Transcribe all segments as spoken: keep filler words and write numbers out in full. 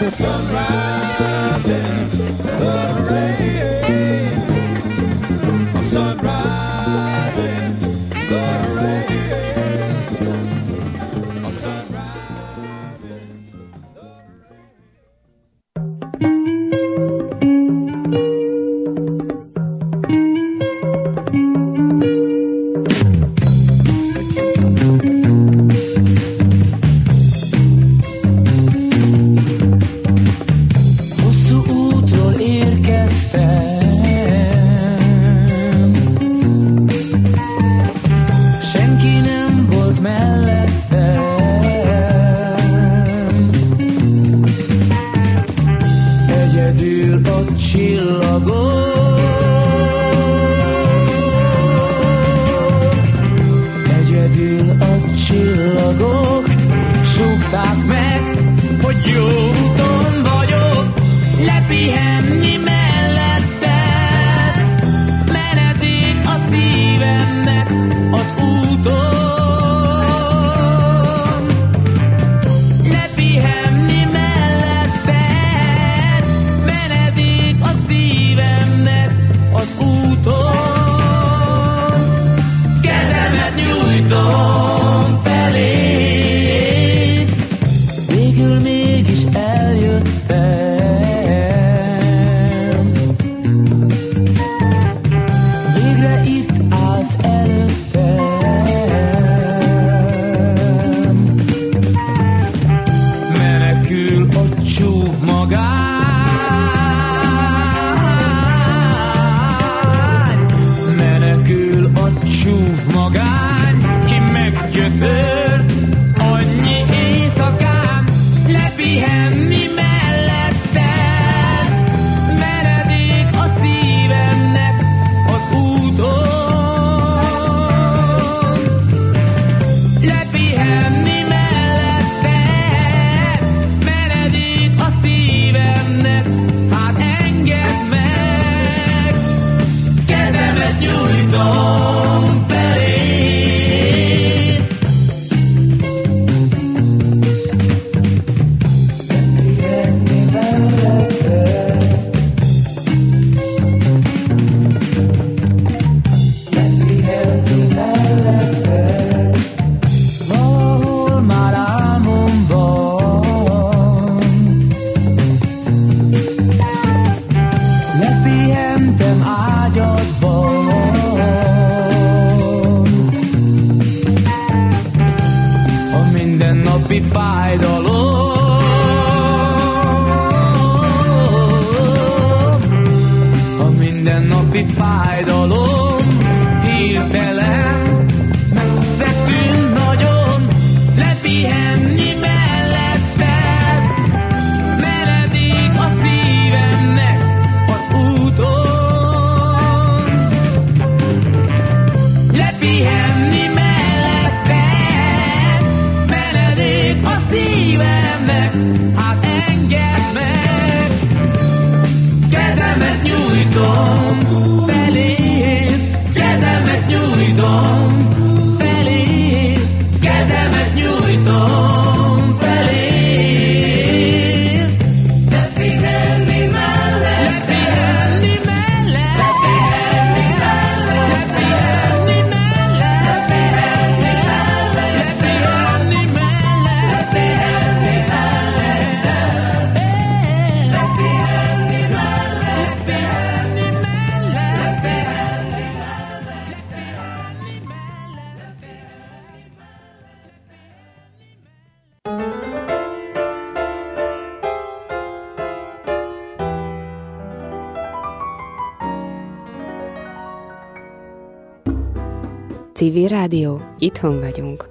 Civil Rádió, itthon vagyunk.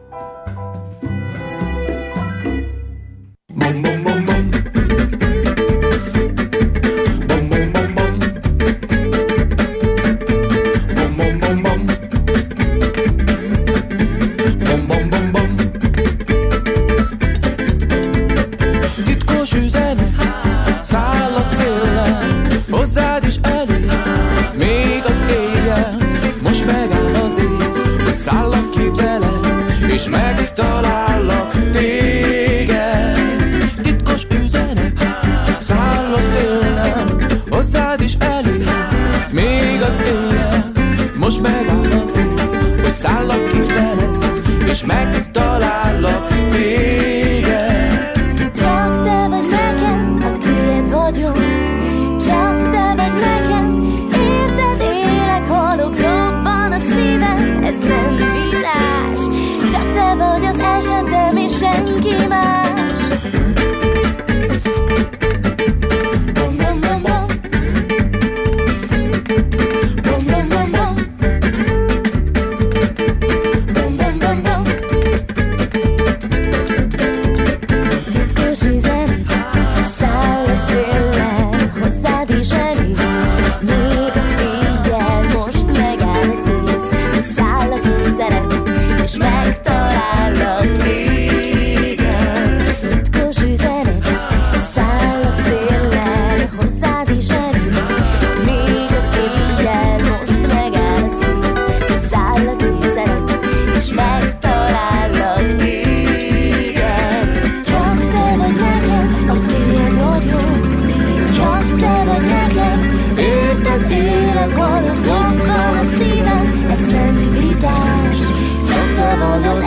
Megtalállak téged. Titkos üzenet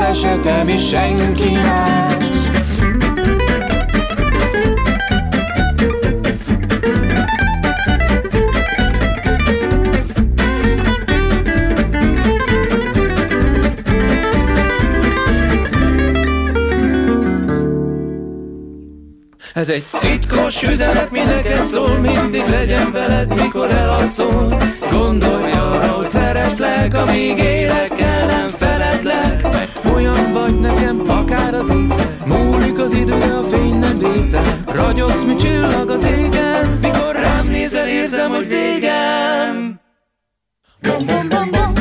keresetem és senki más. Ez egy titkos üzenet, mi neked szól, mindig legyen veled, mikor elalszol. Gondolj arra, hogy szeretlek, amíg élek, el nem feledlek. Olyan vagy nekem, akár az égszer, múlik az idő, de a fény nem vészel. Ragyogsz, mi csillag az égen, mikor rám nézel, érzem, hogy végem. Bum, bum, bum, bum.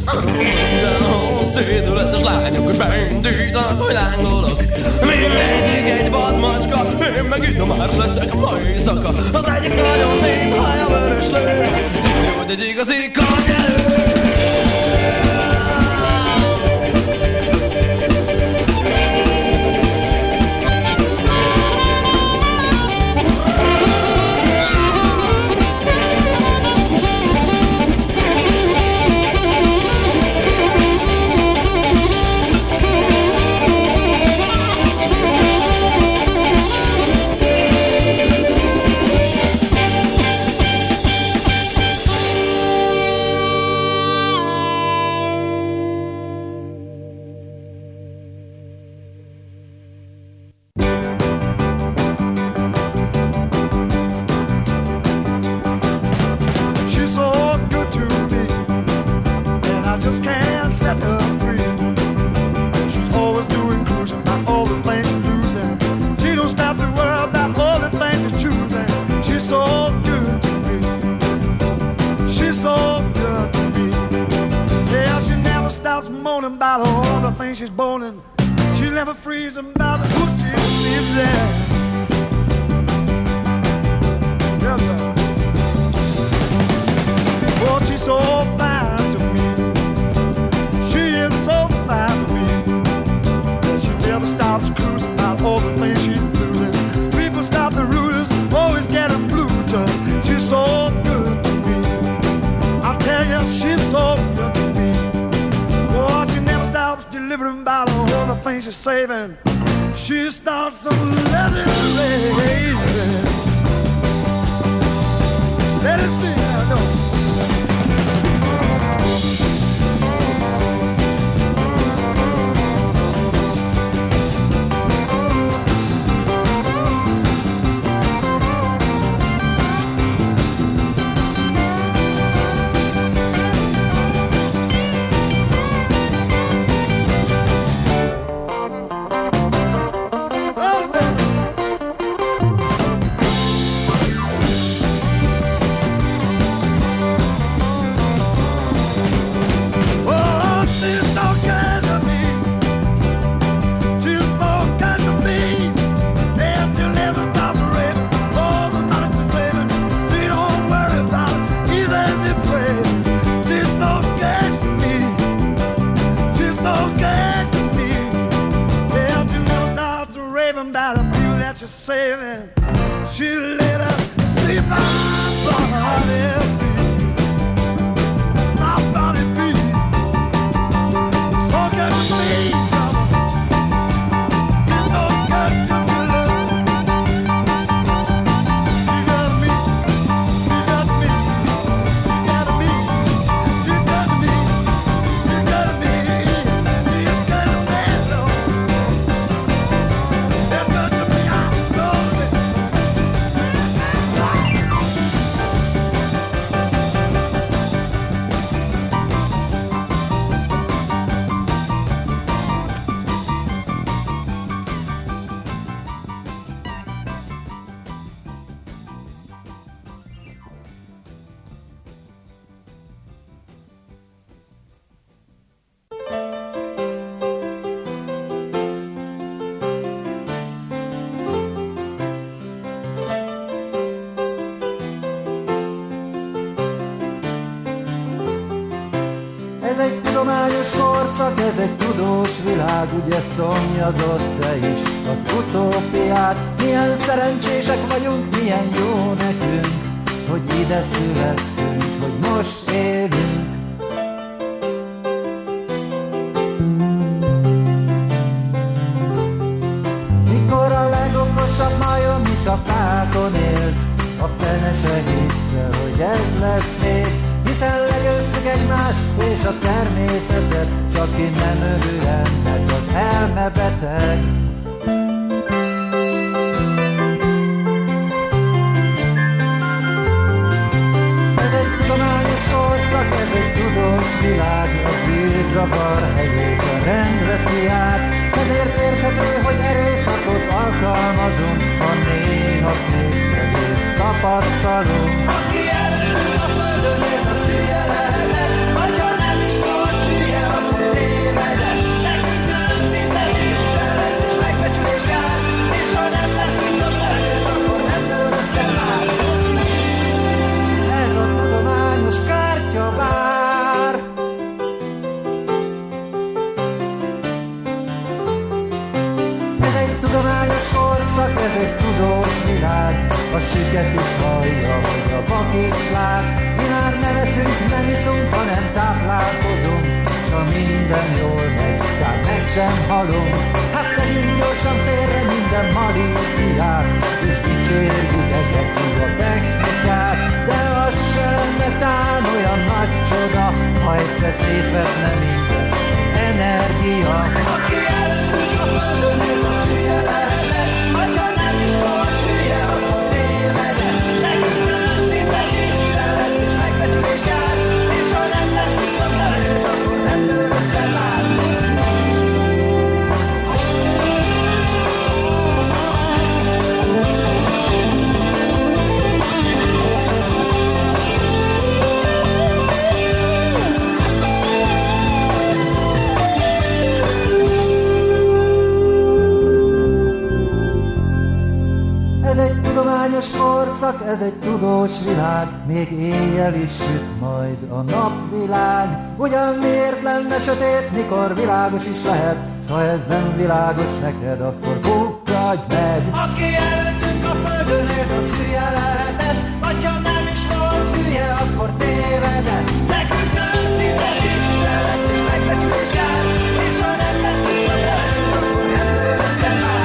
De a szédületes lányok, hogy beindítanak, hogy lángolok. Mindegyik egy vadmacska, én meg ide már leszek ma éjszaka. Az egyik nagyon néz, haja vörös lő, tudni, hogy egy igazi kalandjelő. Ez egy tudományos korszak, ez egy tudós világ, ugye szomjazott te is az utópiát. Milyen szerencsések vagyunk, milyen jó nekünk, hogy ide születtünk, hogy most élünk. Mikor a legokosabb majom is a fákon élt, a fene segítse, hogy ez lesz még. Hiszen legőztük egymást és a természetet, csak ki nem örül ennek az elmebeteg. Ez egy tudományos korszak, ez egy tudós világ, a zűrzavar helyét a rend veszi át. Ezért érthető, hogy erőszakot alkalmazunk, ha néha készkedést tapasztalunk. Aki előtt a földön élt, a szülje lehetett, vagy ha nem is volt a süket is hallja, hogy a vak is lát. Mi már nem eszünk, nem iszunk, hanem táplálkozunk, s ha minden jól megy, tehát meg sem halunk. Hát tegyünk gyorsan félre minden malíciát, és dicsérjük egyetül a technikát. De az se lenne tán olyan nagy csoda, ha egyszer szétvetne minden energia. Aki eltűnt a földön, él az hülye lehetett, vagy ha nem is volt hülye, akkor tévedett. Nekünk őszinte tisztelet és megbecsülés jár, és ha nem lesz itt a belőtt, akkor nem lőr össze már. Ez egy tudományos korszak, ez egy tudós világ, még éjjel is süt majd a napvilág. Ugyan miért lenne sötét, mikor világos is lehet, s ha ez nem világos neked, akkor pukkadj meg! Aki eltűnt a földön, élt, az hülye lehetett, vagy ha nem is volt hülye, akkor tévedett. Nekünk őszinte tisztelet és megbecsülés jár, és ha nem lesz itt a belőtt, akkor nem lőr össze már.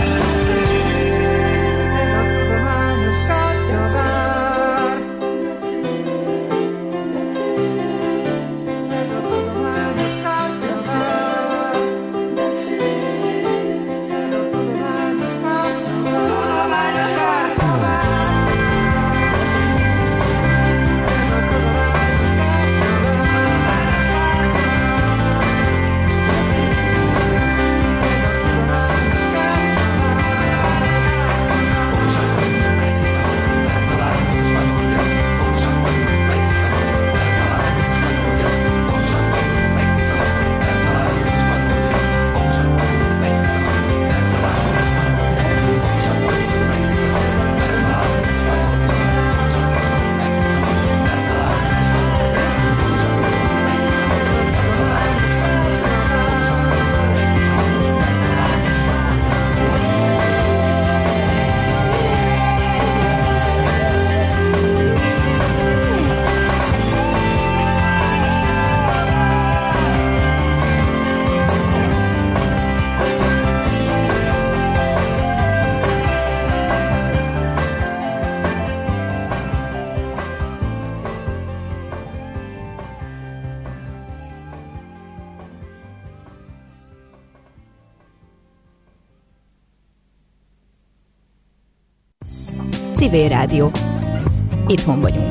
Civil Rádió. Itthon vagyunk.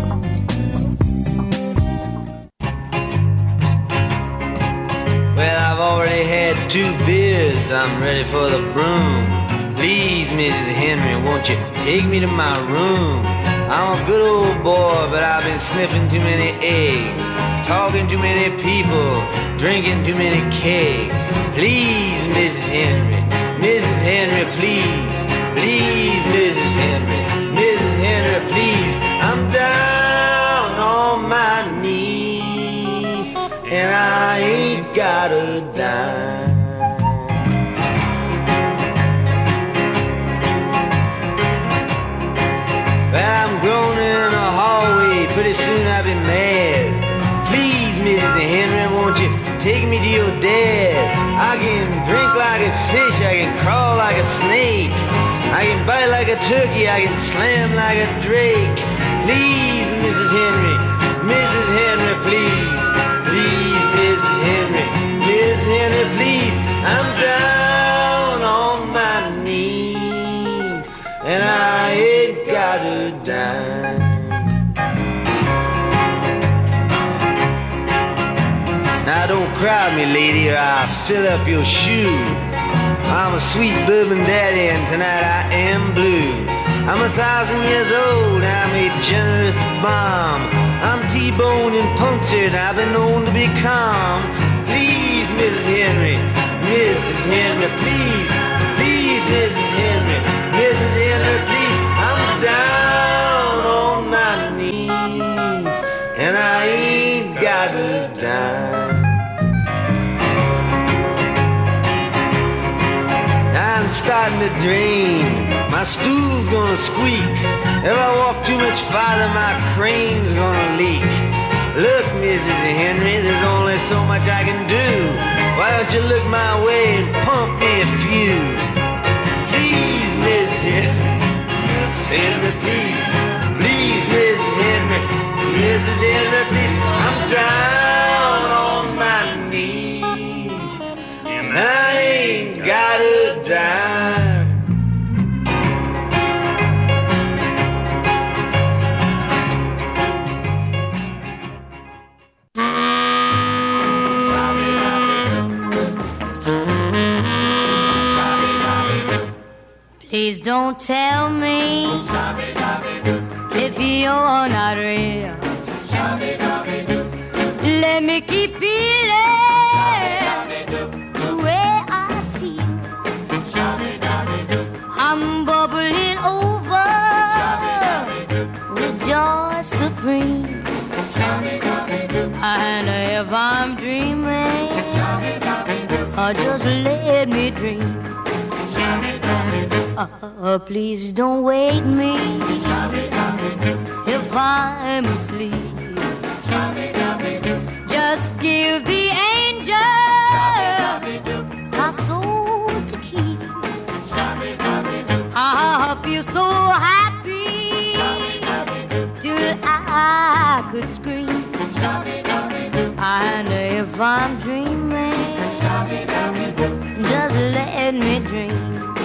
Well, I've already had two beers, I'm ready for the broom. Please, Missus Henry, won't you take me to my room? I'm a good old boy, but I've been sniffing too many eggs, talking too many people, drinking too many kegs. Please, Missus Henry, Missus Henry, please, please, Missus Henry, Missus Henry, please. I'm down on my knees, and I ain't got a dime. Well, I'm groaning in the hallway, pretty soon I'll be mad. Please, Missus Henry, won't you take me to your dad? I can drink like a fish, I can crawl like a snake, I can bite like a turkey, I can slam like a drake. Please, Missus Henry, Missus Henry, please, please, Missus Henry, Missus Henry, please. I'm down on my knees, and I ain't got a dime. Now don't cry me, lady, or I'll fill up your shoe. I'm a sweet bourbon daddy, and tonight I am blue. I'm a thousand years old, I'm a generous bomb. I'm T-boned and punctured, I've been known to be calm. Please, Missus Henry, Missus Henry, please, please, Missus Henry, Missus Henry, please. I'm down on my knees, and I ain't got a dime. I'm starting to dream, my My stool's gonna squeak. If I walk too much farther, my crane's gonna leak. Look, Missus Henry, there's only so much I can do. Why don't you look my way and pump me a few? Please, Missus Henry, please. Please, Missus Henry, Missus Henry, please. I'm down on my knees, and I ain't got a dime. Please don't tell me if you're not real. Let me keep feeling the way I feel. I'm bubbling over with joy supreme. And if I'm dreaming, oh, just let me dream. Uh, please don't wake me if I'm asleep. Just give the angel my soul to keep. I feel so happy till I could scream. And if I'm dreaming, just let me dream.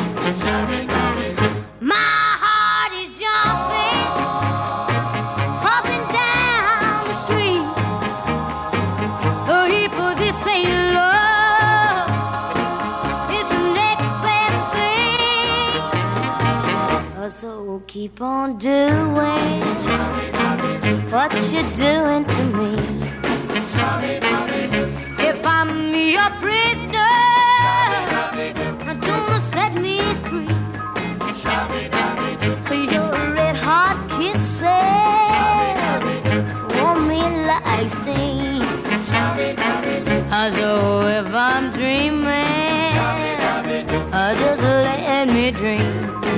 My heart is jumping up and down the street. Oh, if this ain't love, it's the next best thing. So keep on doing what you're doing to me. If I'm your prisoner, don't set me free. Your red hot kisses warm me like steam. So if I'm dreaming, just let me dream.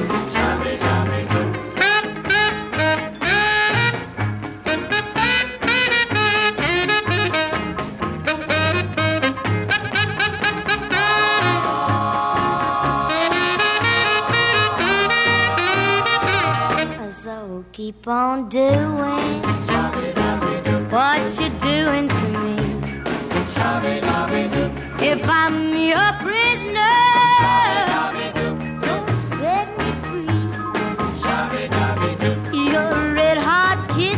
Keep on doing what you're doing to me. If I'm your prisoner, don't set me free. Your red hot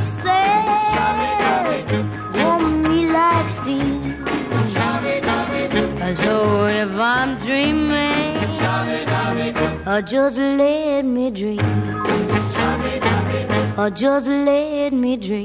kisses warm me like steam. So if I'm dreaming, just let me dream. Or just let me dream.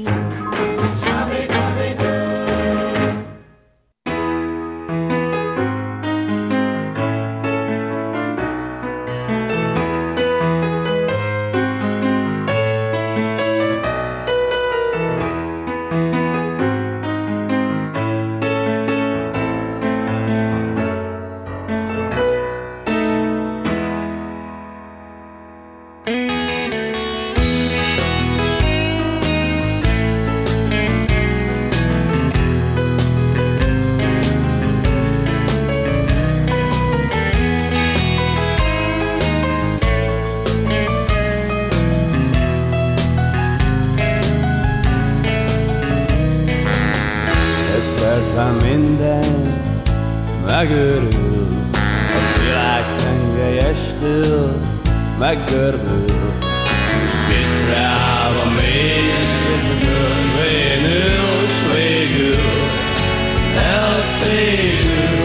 Minden megőrül, a világ tengelyestől meggörbül, és viccre állva még törvényül, s végül elszégül.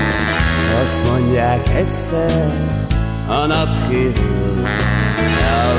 Azt mondják egyszer, a nap kihull,